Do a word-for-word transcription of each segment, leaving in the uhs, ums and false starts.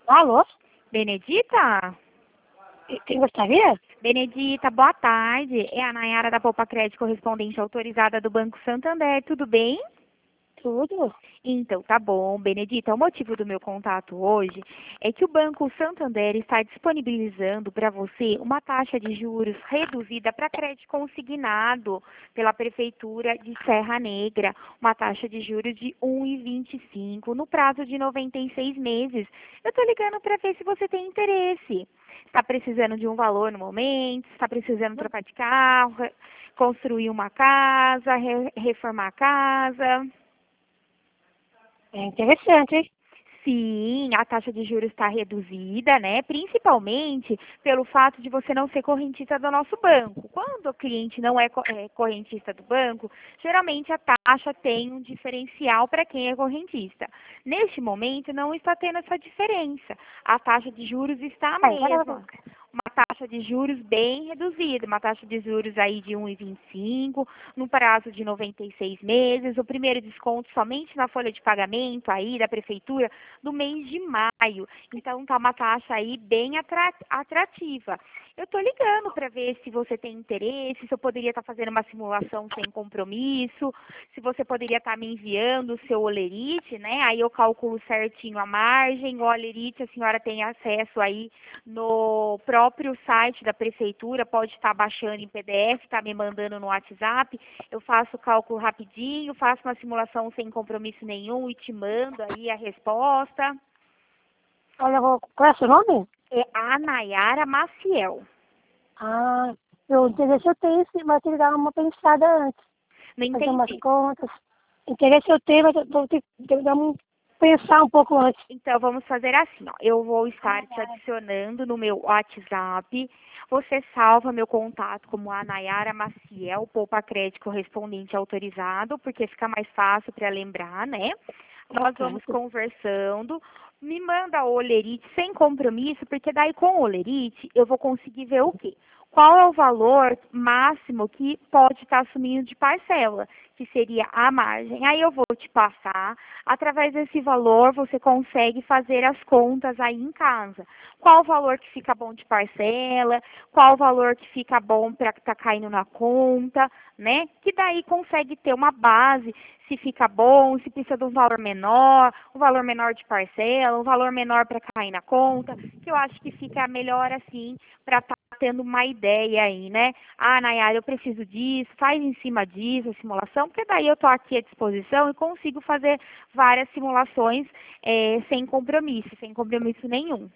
Alô? Benedita? Quem gostaria? Benedita, boa tarde. É a Nayara da Poupa Crédito, correspondente autorizada do Banco Santander. Tudo bem? Tudo. Então, tá bom. Benedita, o motivo do meu contato hoje é que o Banco Santander está disponibilizando para você uma taxa de juros reduzida para crédito consignado pela Prefeitura de Serra Negra, uma taxa de juros de um vírgula vinte e cinco no prazo de noventa e seis meses. Eu estou ligando para ver se você tem interesse. Está precisando de um valor no momento, está precisando trocar de carro, re- construir uma casa, re- reformar a casa. É interessante, hein? Sim, a taxa de juros está reduzida, né? Principalmente pelo fato de você não ser correntista do nosso banco. Quando o cliente não é co- é correntista do banco, geralmente a taxa tem um diferencial para quem é correntista. Neste momento, não está tendo essa diferença. A taxa de juros está a Ah, agora vai. mesma. Uma taxa de juros bem reduzida, uma taxa de juros aí de um vírgula vinte e cinco, no prazo de noventa e seis meses, o primeiro desconto somente na folha de pagamento aí da prefeitura do mês de maio. Então tá uma taxa aí bem atra- atrativa. Eu estou ligando para ver se você tem interesse, se eu poderia estar fazendo uma simulação sem compromisso, se você poderia estar me enviando o seu olerite, né? Aí eu calculo certinho a margem, o olerite a senhora tem acesso aí no próprio site da prefeitura, pode estar baixando em P D F, está me mandando no WhatsApp, eu faço o cálculo rapidinho, faço uma simulação sem compromisso nenhum e te mando aí a resposta. Olha, vou- qual é o seu nome? É a Nayara Maciel. Ah, eu interesse eu tenho sim, mas tem que dar uma pensada antes. Não Fazer umas entendi. contas. Interesse eu tenho, mas eu vou ter, ter que dar um, pensar um pouco antes. Então, vamos fazer assim, ó. Eu vou estar te adicionando no meu WhatsApp. Você salva meu contato como a Nayara Maciel, Poupa Crédito correspondente autorizado, porque fica mais fácil para lembrar, né? Nós vamos Certo. conversando. Me manda o olerite sem compromisso, porque daí com o olerite eu vou conseguir ver o quê? Qual é o valor máximo que pode estar assumindo de parcela, que seria a margem. Aí eu vou te passar. Através desse valor, você consegue fazer as contas aí em casa. Qual o valor que fica bom de parcela, qual o valor que fica bom para estar caindo na conta, né? Que daí consegue ter uma base, se fica bom, se precisa de um valor menor, um valor menor de parcela, um valor menor para cair na conta, que eu acho que fica melhor assim, para estar tendo uma ideia aí, né? Ah, Nayara, eu preciso disso, faz em cima disso a simulação, porque daí eu estou aqui à disposição e consigo fazer várias simulações eh, sem compromisso, sem compromisso nenhum.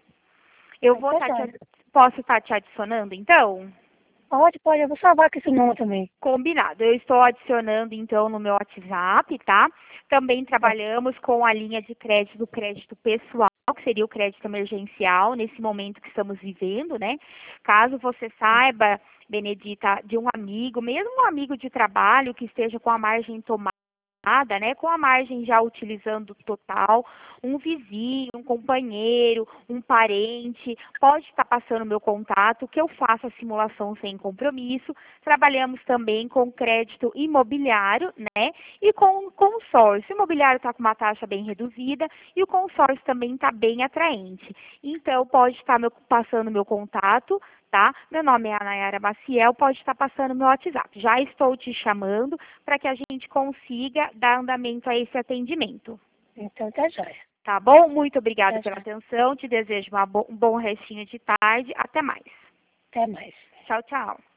Eu É vou estar te, verdade. ad- posso estar te adicionando, então? Pode, pode, eu vou salvar aqui esse número também. Combinado. Eu estou adicionando, então, no meu WhatsApp, tá? Também É, trabalhamos com a linha de crédito do crédito pessoal, que seria o crédito emergencial, nesse momento que estamos vivendo, né? Caso você saiba, Benedita, de um amigo, mesmo um amigo de trabalho que esteja com a margem tomada, né, com a margem já utilizando o total, um vizinho, um companheiro, um parente, pode estar passando o meu contato, que eu faço a simulação sem compromisso. Trabalhamos também com crédito imobiliário, né, e com consórcio. O imobiliário está com uma taxa bem reduzida e o consórcio também está bem atraente. Então, pode estar meu, passando o meu contato, tá? Meu nome é Nayara Maciel, pode estar passando meu WhatsApp. Já estou te chamando para que a gente consiga dar andamento a esse atendimento. então tá jóia. Tá bom? Muito obrigada Tá pela jóia. atenção. Te desejo uma bo- um bom restinho de tarde. Até mais. Até mais. Tchau, tchau.